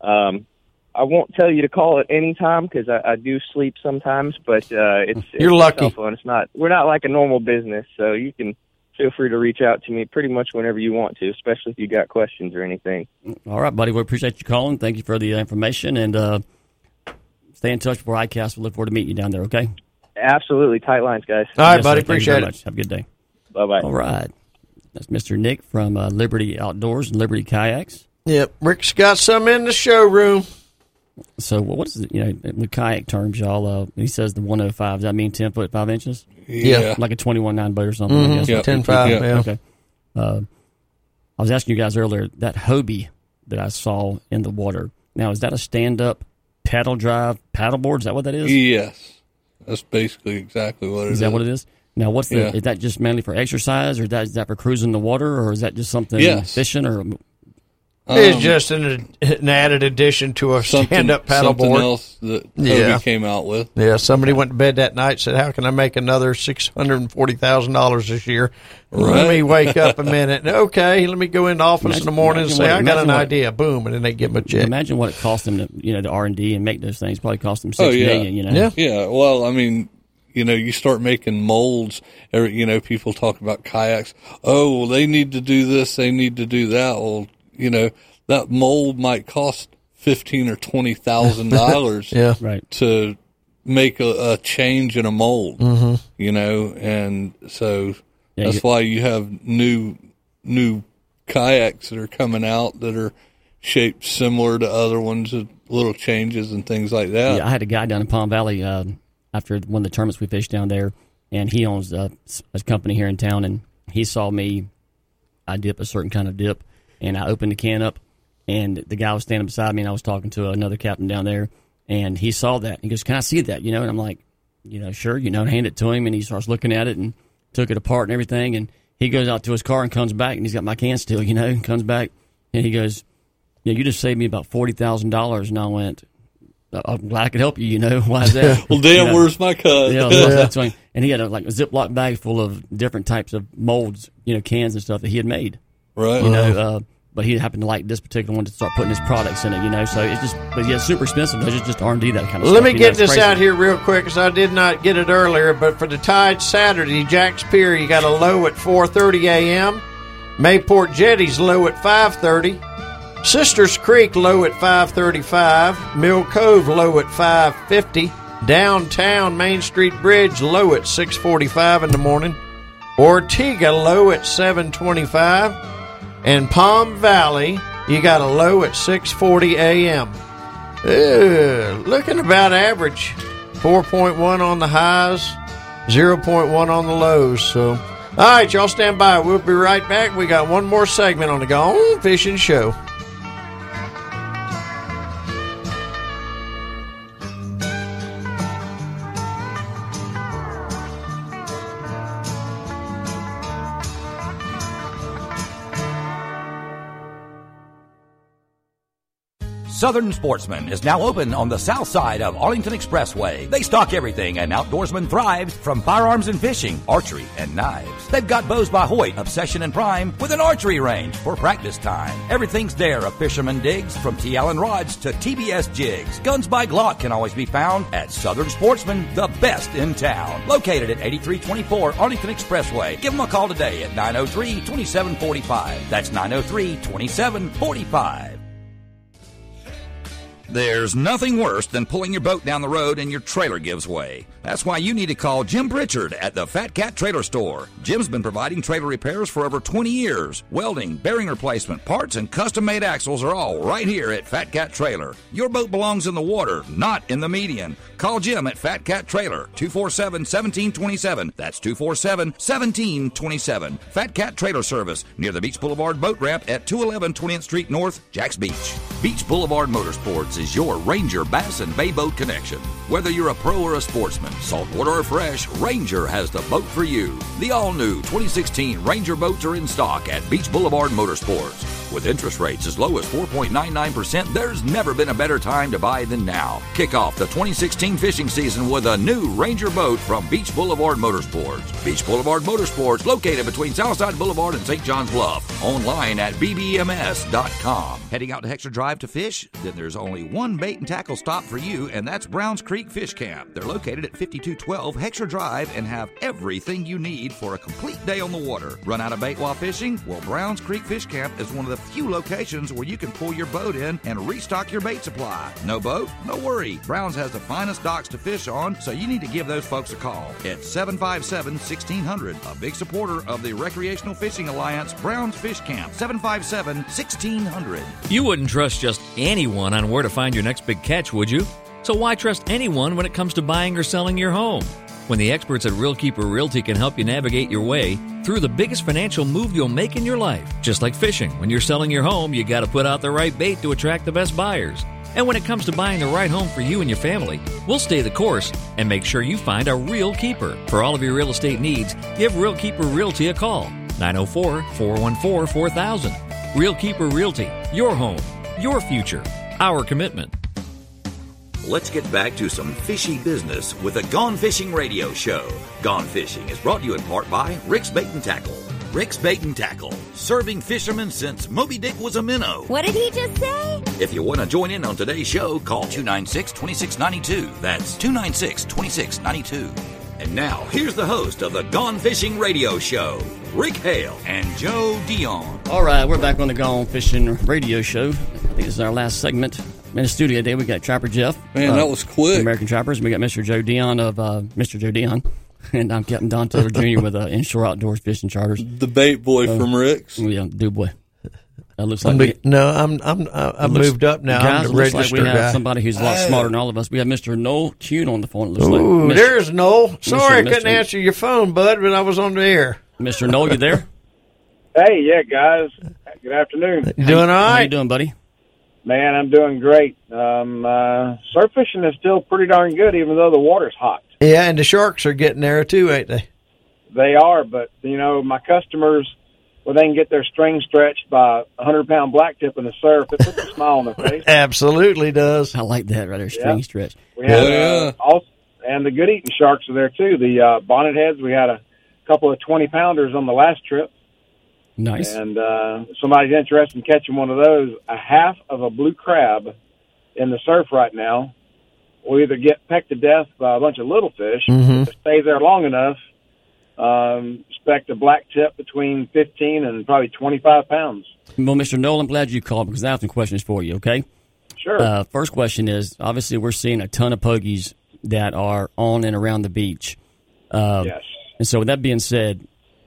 I won't tell you to call at any time because I do sleep sometimes, but it's You're lucky. Cell phone. We're not like a normal business, so you can feel free to reach out to me pretty much whenever you want to, especially if you got questions or anything. All right, buddy. We appreciate you calling. Thank you for the information, and stay in touch for ICAST. We look forward to meeting you down there. Okay. Absolutely. Tight lines, guys. All right, buddy. Appreciate it. Much. Have a good day. Bye-bye. All right. That's Mr. Nick from Liberty Outdoors and Liberty Kayaks. Yep. Rick's got some in the showroom. So what is it, with kayak terms, y'all, he says the 105, does that mean 10 foot 5 inches? Yeah. Like a 21.9 boat or something, I guess. Yeah, 10.5, yeah. Okay. I was asking you guys earlier, that Hobie that I saw in the water, now is that a stand-up paddle drive paddleboard? Is that what that is? Yes. That's basically exactly what it is. Is that what it is? Now, is that just mainly for exercise, or is that for cruising the water, or is that just something fishing? Or it's just an added addition to a stand-up paddleboard. Something else that Hobie came out with. Yeah, somebody went to bed that night and said, how can I make another $640,000 this year? Right. Let me wake up a minute. Okay, let me go in the office in the morning and say, I got an idea. Boom, and then they give them a check. Imagine what it cost them to, the R&D and make those things. Probably cost them $6 million, Yeah, well, I mean, you start making molds. People talk about kayaks. Oh, well, they need to do this, they need to do that. Well, that mold might cost $15,000 or $20,000 right. to make a change in a mold, and so that's why you have new kayaks that are coming out that are shaped similar to other ones with little changes and things like that. Yeah, I had a guy down in Palm Valley after one of the tournaments we fished down there, and he owns a company here in town, and he saw me, I dip a certain kind of dip, and I opened the can up, and the guy was standing beside me, and I was talking to another captain down there, and he saw that. He goes, "Can I see that?" And I'm like, sure, and hand it to him, and he starts looking at it and took it apart and everything, and he goes out to his car and comes back, and he's got my can still, and comes back, and he goes, "Yeah, you just saved me about $40,000," and I went, "I'm glad I could help you, Why is that?" Well, damn, where's my cut? And he had a Ziploc bag full of different types of molds, cans and stuff that he had made. Right. But he happened to like this particular one to start putting his products in it, so it's just, it's super expensive. It's just R&D, that kind of stuff. Let me get this out here real quick, because I did not get it earlier, but for the Tide Saturday, Jack's Pier, you got a low at 4:30 a.m., Mayport Jetty's low at 5:30, Sisters Creek low at 5:35, Mill Cove low at 5:50, downtown Main Street Bridge low at 6:45 in the morning, Ortega low at 7:25, and Palm Valley, you got a low at 6:40 a.m. Looking about average. 4.1 on the highs, 0.1 on the lows. So, all right, y'all stand by. We'll be right back. We got one more segment on the Gone Fishing Show. Southern Sportsman is now open on the south side of Arlington Expressway. They stock everything an outdoorsman thrives, from firearms and fishing, archery, and knives. They've got Bows by Hoyt, Obsession, and Prime with an archery range for practice time. Everything's there of fisherman digs, from T. Allen rods to TBS jigs. Guns by Glock can always be found at Southern Sportsman, the best in town. Located at 8324 Arlington Expressway. Give them a call today at 903-2745. That's 903-2745. There's nothing worse than pulling your boat down the road and your trailer gives way. That's why you need to call Jim Pritchard at the Fat Cat Trailer Store. Jim's been providing trailer repairs for over 20 years. Welding, bearing replacement, parts, and custom-made axles are all right here at Fat Cat Trailer. Your boat belongs in the water, not in the median. Call Jim at Fat Cat Trailer, 247-1727. That's 247-1727. Fat Cat Trailer Service, near the Beach Boulevard Boat Ramp at 211 20th Street North, Jacks Beach. Beach Boulevard Motorsports is your Ranger Bass and Bay Boat connection. Whether you're a pro or a sportsman, saltwater or fresh, Ranger has the boat for you. The all-new 2016 Ranger boats are in stock at Beach Boulevard Motorsports. With interest rates as low as 4.99%, there's never been a better time to buy than now. Kick off the 2016 fishing season with a new Ranger boat from Beach Boulevard Motorsports. Beach Boulevard Motorsports, located between Southside Boulevard and St. John's Bluff. Online at bbms.com. Heading out to Hexter Drive to fish? Then there's only one bait and tackle stop for you, and that's Browns Creek Fish Camp. They're located at 5212 Hexter Drive and have everything you need for a complete day on the water. Run out of bait while fishing? Well, Browns Creek Fish Camp is one of the few locations where you can pull your boat in and restock your bait supply. No boat? No worry. Browns has the finest docks to fish on, so you need to give those folks a call at 757-1600. A big supporter of the Recreational Fishing Alliance, Browns Fish Camp, 757-1600. You wouldn't trust just anyone on where to find your next big catch, would you? So why trust anyone when it comes to buying or selling your home? When the experts at Real Keeper Realty can help you navigate your way through the biggest financial move you'll make in your life. Just like fishing, when you're selling your home, you got to put out the right bait to attract the best buyers. And when it comes to buying the right home for you and your family, we'll stay the course and make sure you find a real keeper. For all of your real estate needs, give Real Keeper Realty a call. 904-414-4000. Real Keeper Realty. Your home. Your future. Our commitment. Let's get back to some fishy business with the Gone Fishing Radio Show. Gone Fishing is brought to you in part by Rick's Bait and Tackle. Rick's Bait and Tackle, serving fishermen since Moby Dick was a minnow. What did he just say? If you want to join in on today's show, call 296-2692. That's 296-2692. And now, here's the host of the Gone Fishing Radio Show, Rick Hale and Joe Dion. All right, we're back on the Gone Fishing Radio Show. I think this is our last segment. In the studio today, we got Trapper Jeff. Man, that was quick. American Trappers. We got Mr. Joe Dion of Mr. Joe Dion. And I'm Captain Don Taylor Jr. with Inshore Outdoors Fishing Charters. The bait boy from Rick's. Yeah, dude boy. Looks like I've moved up now. Guys, I'm it looks like we have guy. somebody who's a lot smarter than all of us. We have Mr. Noel Kuhn on the phone. It looks Ooh, like there's Noel. Sorry I couldn't answer your phone, bud, but I was on the air. Mr. Noel, you there? Hey, yeah, guys. Good afternoon. Doing all right? How you doing, buddy? Man, I'm doing great. Surf fishing is still pretty darn good, even though the water's hot. Yeah, and the sharks are getting there too, ain't they? They are, but, my customers, when they can get their string stretched by a 100-pound blacktip in the surf, it puts a smile on their face. Absolutely does. I like that right there, string stretch. We had, also, and the good eating sharks are there too. The bonnet heads, we had a couple of 20-pounders on the last trip. Nice. And somebody's interested in catching one of those. A half of a blue crab in the surf right now will either get pecked to death by a bunch of little fish, if it stays there long enough, expect a black tip between 15 and probably 25 pounds. Well, Mr. Noel, I'm glad you called because I have some questions for you, okay? Sure. First question is, obviously we're seeing a ton of pogies that are on and around the beach. Yes. And so with that being said,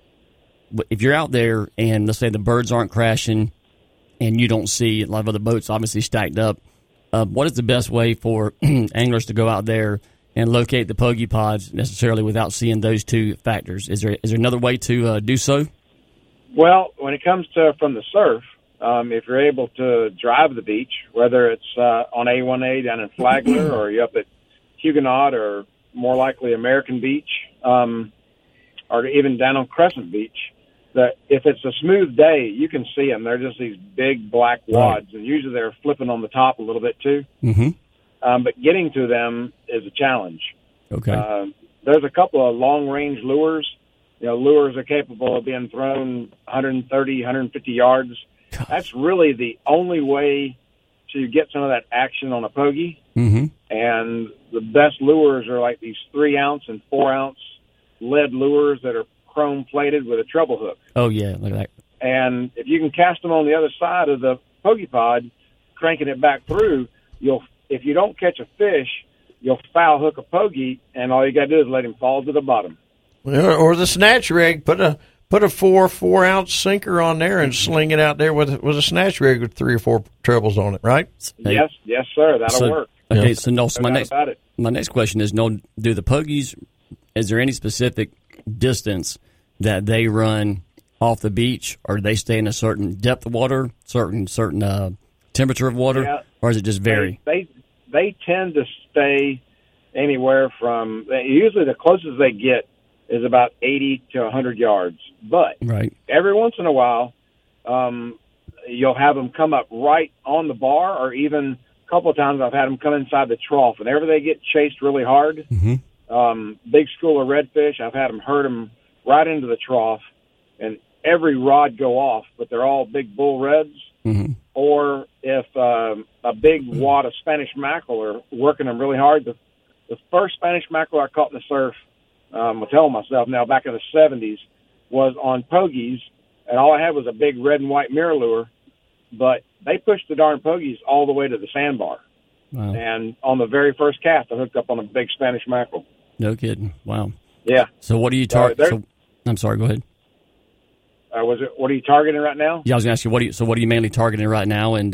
if you're out there and let's say the birds aren't crashing and you don't see a lot of other boats obviously stacked up, what is the best way for anglers to go out there and locate the pogie pods necessarily without seeing those two factors? Is there another way to do so? Well, when it comes to from the surf, if you're able to drive the beach, whether it's on A1A down in Flagler or you're up at Huguenot or more likely American Beach, or even down on Crescent Beach, if it's a smooth day, you can see them. They're just these big black wads, and usually they're flipping on the top a little bit too. Mm-hmm. But getting to them is a challenge. Okay. There's a couple of long-range lures. Lures are capable of being thrown 130, 150 yards. Gosh. That's really the only way to get some of that action on a pogie. Mm-hmm. And the best lures are like these 3-ounce and 4-ounce lead lures that are chrome-plated with a treble hook. Oh, yeah, look at that. And if you can cast them on the other side of the pogie pod, cranking it back through, if you don't catch a fish, you'll foul hook a pogie, and all you got to do is let him fall to the bottom. Or the snatch rig, put a 4-ounce sinker on there and sling it out there with a snatch rig with 3 or 4 trebles on it, right? Yes, sir, that'll work. Okay, yeah. so my next question is, do the pogies, is there any specific distance that they run off the beach, or do they stay in a certain depth of water, certain temperature of water, or does it just vary? They tend to stay anywhere from, usually the closest they get is about 80 to 100 yards. But every once in a while, you'll have them come up right on the bar, or even a couple of times I've had them come inside the trough. Whenever they get chased really hard, big school of redfish, I've had them hurt them right into the trough, and every rod go off, but they're all big bull reds. Mm-hmm. Or if a big wad of Spanish mackerel are working them really hard. The first Spanish mackerel I caught in the surf, I'm telling myself now, back in the 70s, was on pogies, and all I had was a big red and white mirror lure, but they pushed the darn pogies all the way to the sandbar. Wow. And on the very first cast, I hooked up on a big Spanish mackerel. No kidding. Wow. Yeah. So what do you target? I'm sorry, go ahead. What are you targeting right now? Yeah, I was going to ask you, what are you mainly targeting right now? And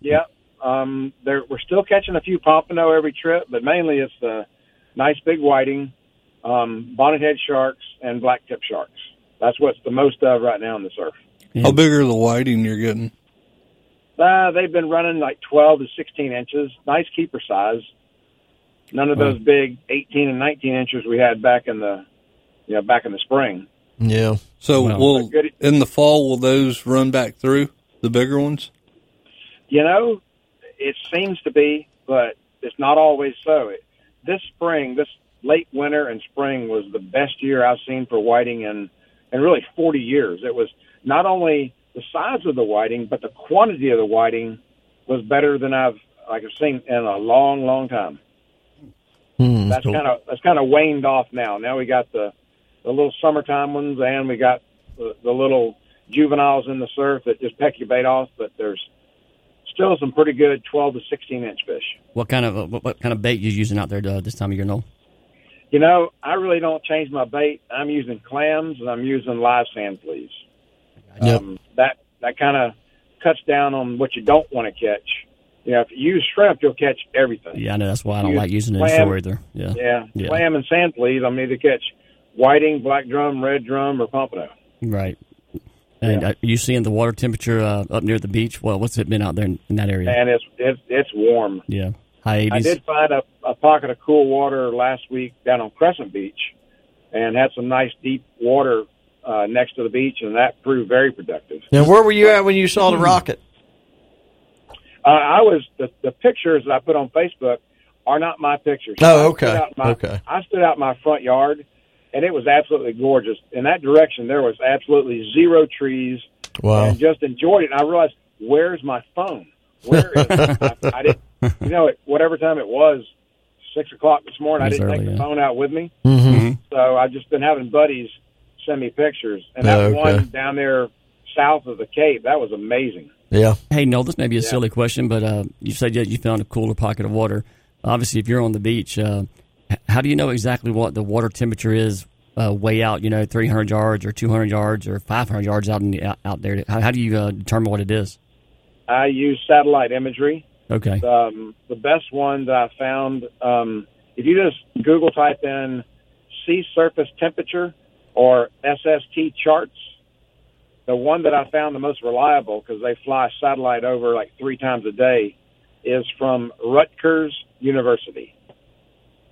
we're still catching a few pompano every trip, but mainly it's the nice big whiting, bonnethead sharks, and blacktip sharks. That's what's the most of right now in the surf. Yeah. How big are the whiting you're getting? They've been running like 12 to 16 inches. Nice keeper size. None of those big 18 and 19 inches we had back in the spring. Yeah. So in the fall, will those run back through, the bigger ones? It seems to be, but it's not always so. This spring, this late winter and spring was the best year I've seen for whiting in really 40 years. It was not only the size of the whiting, but the quantity of the whiting was better than I've seen in a long, long time. That's kind of waned off now. Now we got the little summertime ones, and we got the little juveniles in the surf that just peck your bait off, but there's still some pretty good 12 to 16-inch fish. What kind of bait you using out there this time of year, Noel? I really don't change my bait. I'm using clams, and I'm using live sand fleas. Yep. That kind of cuts down on what you don't want to catch. If you use shrimp, you'll catch everything. Yeah, I know. That's why I don't like using it inshore either. Yeah. Clam and sand fleas, I'm either catch whiting, black drum, red drum, or pompano. Right. And are you seeing the water temperature up near the beach? Well, what's it been out there in that area? And it's warm. Yeah, high 80s. I did find a pocket of cool water last week down on Crescent Beach, and had some nice deep water next to the beach, and that proved very productive. Now, where were you at when you saw the rocket? I was the pictures that I put on Facebook are not my pictures. Oh, okay. I stood out in my front yard, and it was absolutely gorgeous. In that direction, there was absolutely zero trees. Wow. And just enjoyed it. And I realized, where's my phone? Where is it? I didn't, whatever time it was, 6 o'clock this morning, I didn't take the phone out with me. Mm-hmm. So I've just been having buddies send me pictures. And that one down there south of the Cape, that was amazing. Yeah. Hey, Noel, this may be a silly question, but you said you found a cooler pocket of water. Obviously, if you're on the beach, how do you know exactly what the water temperature is way out, 300 yards or 200 yards or 500 yards out there? How do you determine what it is? I use satellite imagery. Okay. The best one that I found, if you just Google type in sea surface temperature or SST charts, the one that I found the most reliable, because they fly satellite over like 3 times a day, is from Rutgers University.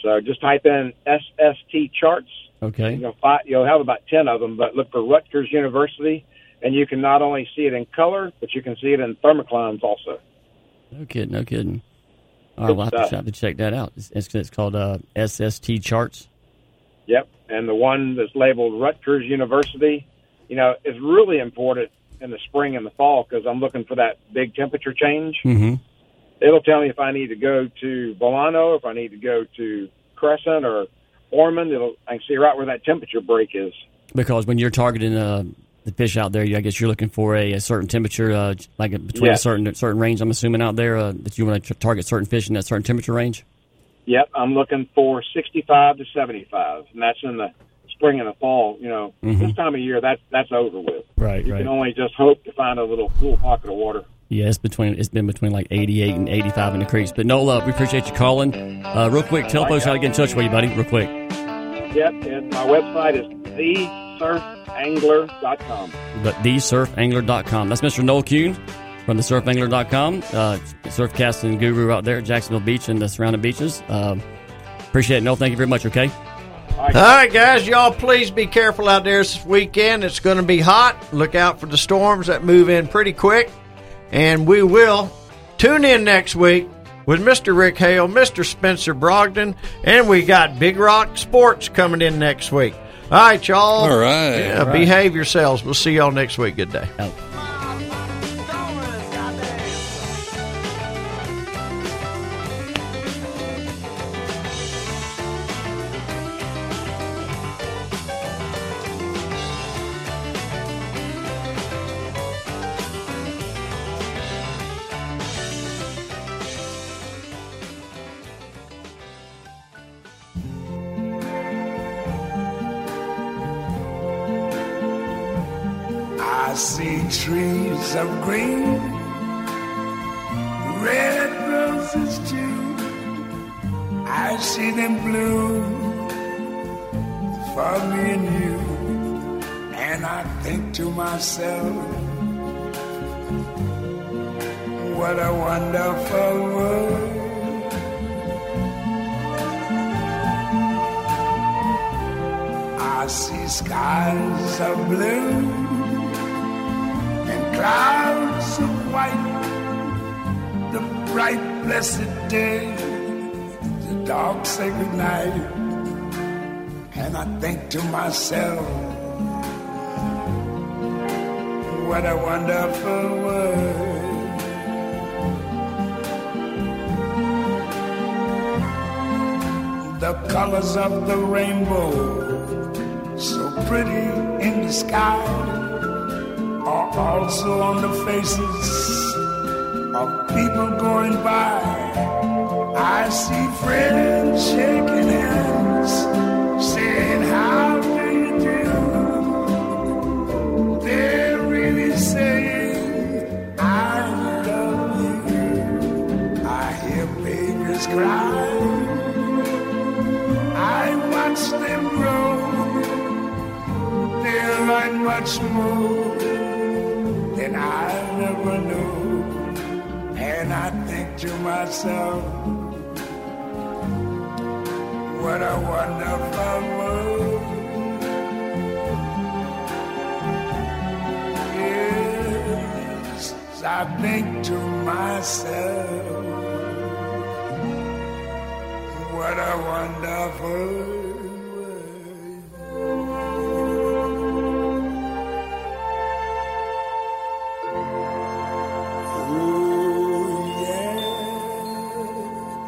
So just type in SST charts. Okay. You'll have about 10 of them, but look for Rutgers University, and you can not only see it in color, but you can see it in thermoclines also. No kidding. All right, we'll have to check that out. It's called SST charts. Yep, and the one that's labeled Rutgers University, is really important in the spring and the fall because I'm looking for that big temperature change. Mm-hmm. It'll tell me if I need to go to Volano, if I need to go to Crescent or Ormond. I can see right where that temperature break is. Because when you're targeting the fish out there, I guess you're looking for a certain temperature, between a certain range. I'm assuming out there that you want to target certain fish in that certain temperature range. Yep, I'm looking for 65 to 75, and that's in the spring and the fall. This time of year, that's over with. Right. You can only just hope to find a little cool pocket of water. Yeah, it's been between like 88 and 85 in the creeks. But Noel, we appreciate you calling. Real quick, tell folks how to get in touch with you, buddy. Real quick. Yep, and my website is thesurfangler.com. But thesurfangler.com. That's Mr. Noel Kuhn from thesurfangler.com. Surf casting guru out there at Jacksonville Beach and the surrounding beaches. Appreciate it, Noel. Thank you very much, okay? All right, guys, y'all please be careful out there this weekend. It's going to be hot. Look out for the storms that move in pretty quick. And we will tune in next week with Mr. Rick Hale, Mr. Spencer Brogdon, and we got Big Rock Sports coming in next week. All right, y'all. All right. Yeah, all right. Behave yourselves. We'll see y'all next week. Good day. I see trees of green, red roses too. I see them bloom for me and you. And I think to myself, what a wonderful world. I see skies of blue, clouds of white, the bright blessed day, the dark sacred night. And I think to myself, what a wonderful world. The colors of the rainbow, so pretty in the sky, are also on the faces of people going by. I see friends shaking hands, saying, how do you do? They're really saying, I love you. I hear babies cry, I watch them grow. They'll learn much more than I never knew. And I think to myself, what a wonderful world. Yes, I think to myself, what a wonderful world.